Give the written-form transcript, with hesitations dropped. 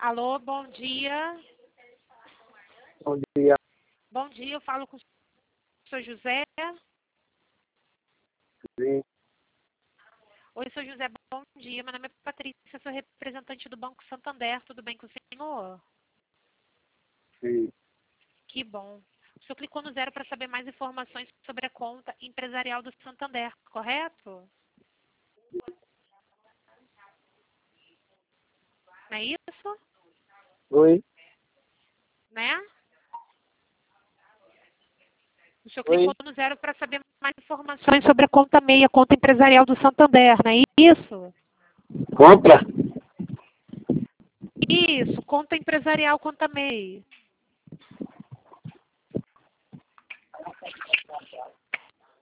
Alô, bom dia. Bom dia. Bom dia, eu falo com o senhor José. Sim, Oi, senhor José, bom dia. Meu nome é Patrícia, sou representante do Banco Santander. Tudo bem com o senhor? sim. Que bom. O senhor clicou no 0 para saber mais informações sobre a conta empresarial do Santander, correto? Não é isso? Oi? Né? O senhor Oi? clicou no 0 para saber mais informações sobre a conta MEI, a conta empresarial do Santander, não é isso? Compra? Isso, conta empresarial, conta MEI.